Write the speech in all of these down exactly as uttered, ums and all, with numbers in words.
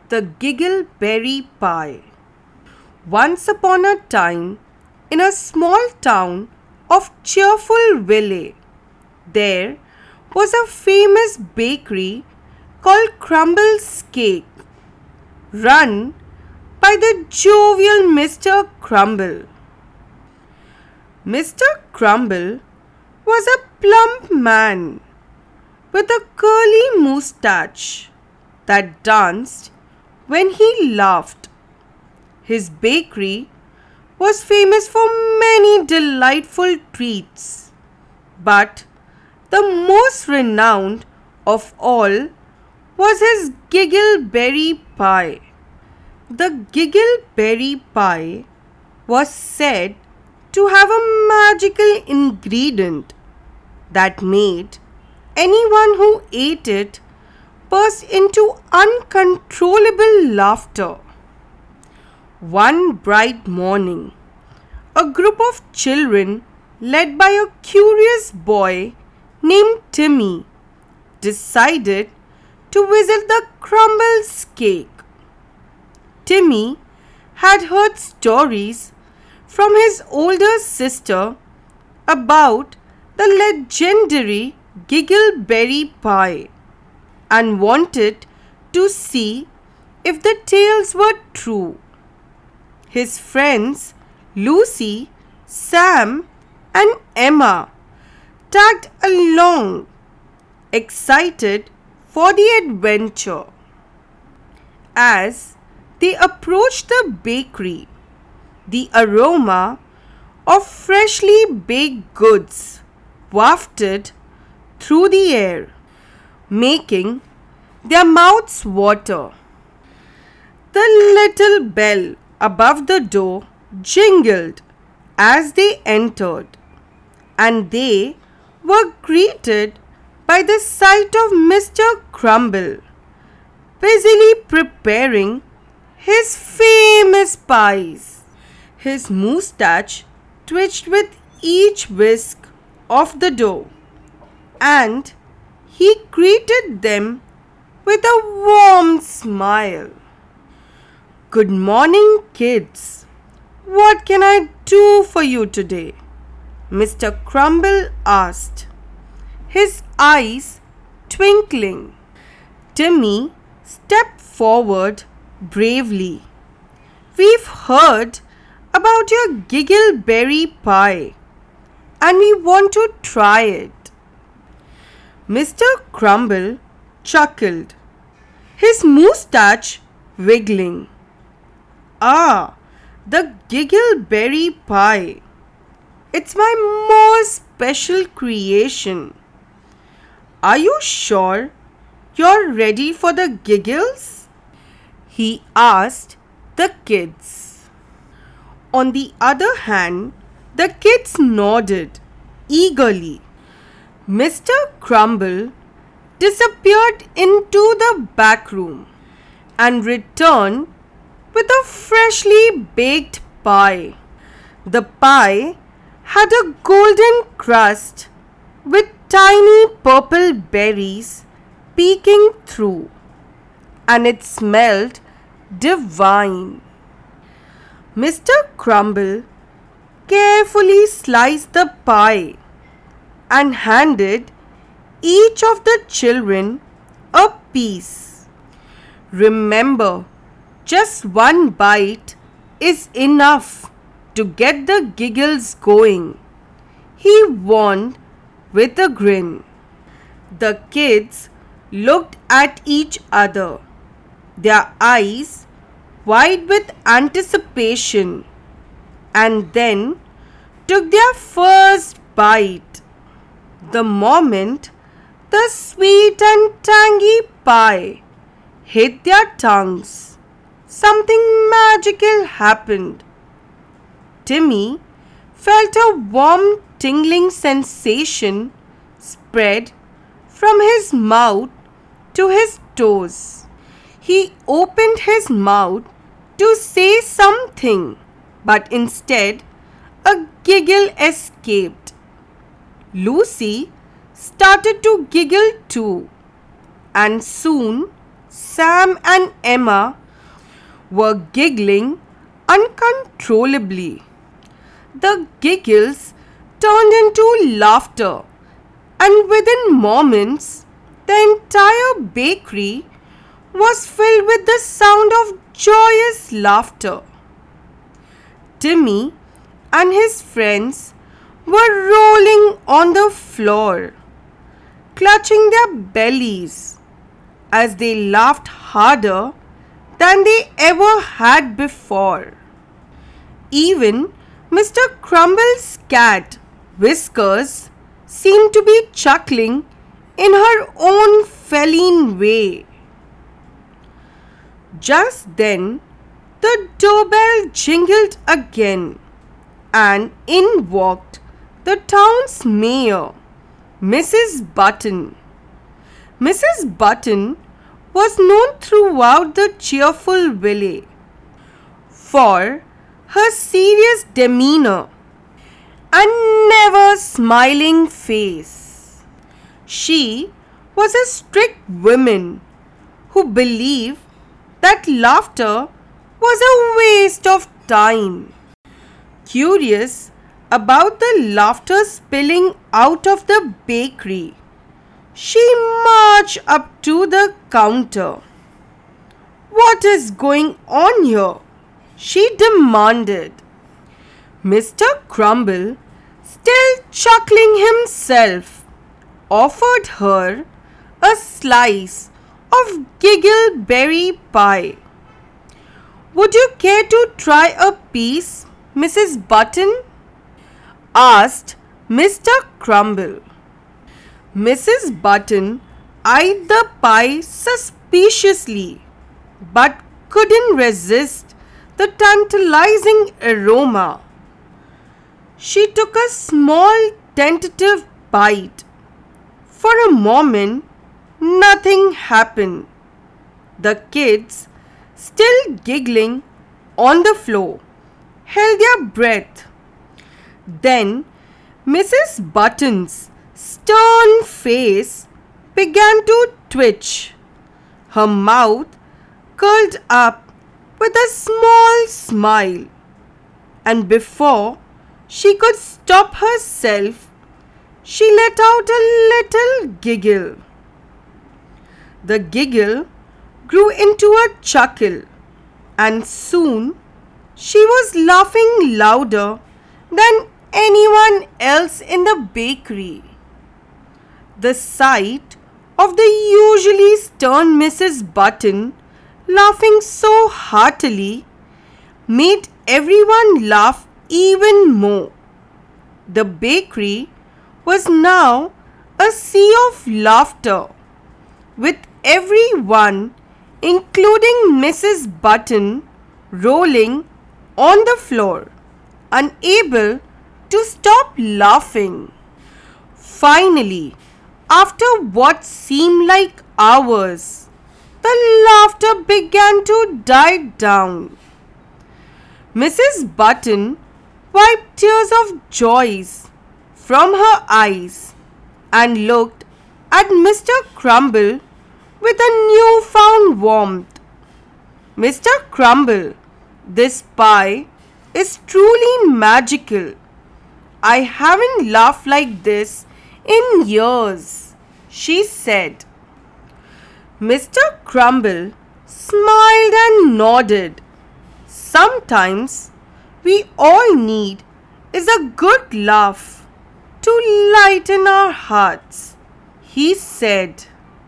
The Giggleberry Pie. Once upon a time, in a small town of cheerful Ville, there was a famous bakery called Crumble's Cake, run by the jovial Mister Crumble. Mister Crumble was a plump man with a curly moustache that danced when he laughed. His bakery was famous for many delightful treats, but the most renowned of all was his Giggleberry Pie. The Giggleberry Pie was said to have a magical ingredient that made anyone who ate it burst into uncontrollable laughter. One bright morning, a group of children led by a curious boy named Timmy decided to visit the Crumble's Cake. Timmy had heard stories from his older sister about the legendary Giggleberry Pie and wanted to see if the tales were true. His friends Lucy, Sam, and Emma tagged along, excited for the adventure. As they approached the bakery, the aroma of freshly baked goods wafted through the air, making their mouths water. The little bell above the door jingled as they entered, and they were greeted by the sight of Mister Crumble, busily preparing his famous pies. His moustache twitched with each whisk of the dough, and he greeted them with a warm smile. "Good morning, kids. What can I do for you today?" Mister Crumble asked, his eyes twinkling. Timmy stepped forward bravely. "We've heard about your Giggleberry Pie and we want to try it." Mister Crumble chuckled, his moustache wiggling. "Ah, the Giggleberry Pie. It's my most special creation. Are you sure you're ready for the giggles?" he asked the kids. On the other hand, the kids nodded eagerly. Mister Crumble disappeared into the back room and returned with a freshly baked pie. The pie had a golden crust with tiny purple berries peeking through, and it smelled divine. Mister Crumble carefully sliced the pie and handed each of the children a piece. "Remember, just one bite is enough to get the giggles going," he warned with a grin. The kids looked at each other, their eyes wide with anticipation, and then took their first bite. The moment the sweet and tangy pie hit their tongues, something magical happened. Timmy felt a warm tingling sensation spread from his mouth to his toes. He opened his mouth to say something, but instead a giggle escaped. Lucy started to giggle too, and soon Sam and Emma were giggling uncontrollably. The giggles turned into laughter, and within moments, the entire bakery was filled with the sound of joyous laughter. Timmy and his friends were rolling on the floor, clutching their bellies as they laughed harder than they ever had before. Even Mister Crumble's cat, Whiskers, seemed to be chuckling in her own feline way. Just then, the doorbell jingled again, and in walked the town's mayor, Missus Button. Missus Button was known throughout the cheerful village for her serious demeanor and never smiling face. She was a strict woman who believed that laughter was a waste of time. Curious about the laughter spilling out of the bakery, she marched up to the counter. "What is going on here?" she demanded. Mister Crumble, still chuckling himself, offered her a slice of giggleberry pie. "Would you care to try a piece, Missus Button?" asked Mister Crumble. Missus Button eyed the pie suspiciously, but couldn't resist the tantalizing aroma. She took a small tentative bite. For a moment, nothing happened. The kids, still giggling on the floor, held their breath. Then Missus Button's stern face began to twitch. Her mouth curled up with a small smile, and before she could stop herself, she let out a little giggle. The giggle grew into a chuckle, and soon she was laughing louder than anyone else in the bakery. The sight of the usually stern Missus Button laughing so heartily made everyone laugh even more. The bakery was now a sea of laughter, with everyone, including Missus Button, rolling on the floor, unable to stop laughing. Finally, after what seemed like hours, the laughter began to die down. Missus Button wiped tears of joy from her eyes and looked at Mister Crumble with a newfound warmth. "Mister Crumble, this pie is truly magical. I haven't laughed like this in years," she said. Mister Crumble smiled and nodded. "Sometimes we all need is a good laugh to lighten our hearts," he said.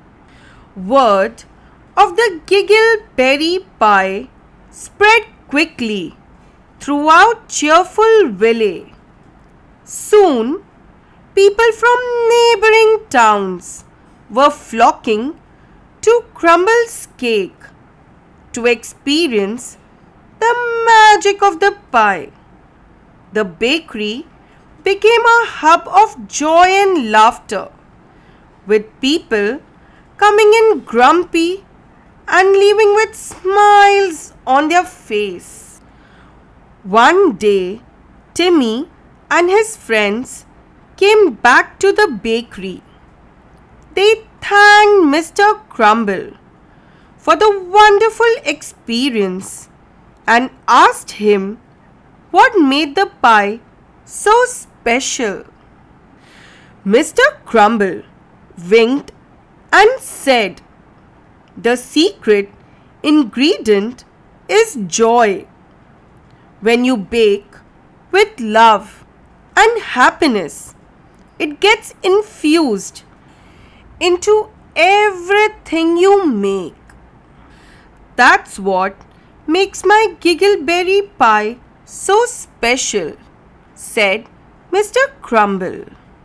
Word of the giggleberry pie spread quickly throughout cheerful village. Soon, people from neighboring towns were flocking to Crumble's cake to experience the magic of the pie. The bakery became a hub of joy and laughter, with people coming in grumpy and leaving with smiles on their face. One day, Timmy and his friends came back to the bakery. They thanked Mister Crumble for the wonderful experience and asked him what made the pie so special. Mister Crumble winked and said, "The secret ingredient is joy. When you bake with love and happiness, it gets infused into everything you make. That's what makes my giggleberry pie so special," said Mister Crumble.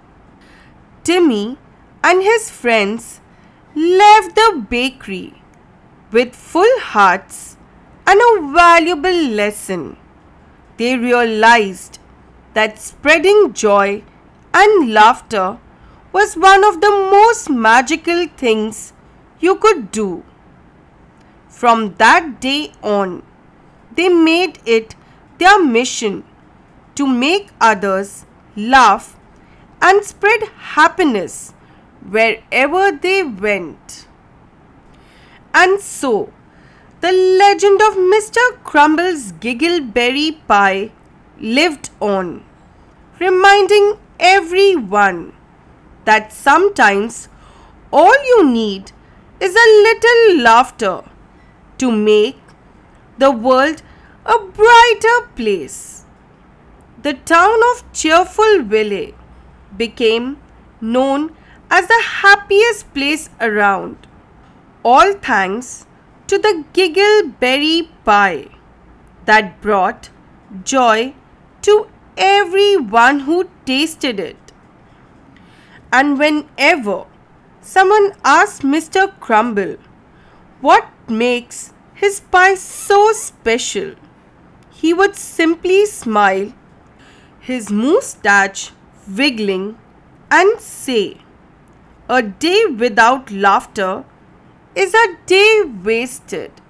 Timmy and his friends left the bakery with full hearts and a valuable lesson. They realized that spreading joy and laughter was one of the most magical things you could do. From that day on, they made it their mission to make others laugh and spread happiness wherever they went. And so, the legend of Mister Crumble's giggleberry pie lived on, reminding everyone that sometimes all you need is a little laughter to make the world a brighter place. The town of Cheerfulville became known as the happiest place around, all thanks to the giggleberry pie that brought joy to everyone who tasted it. And whenever someone asked Mister Crumble what makes his pie so special, he would simply smile, his moustache wiggling, and say, "A day without laughter is a day wasted."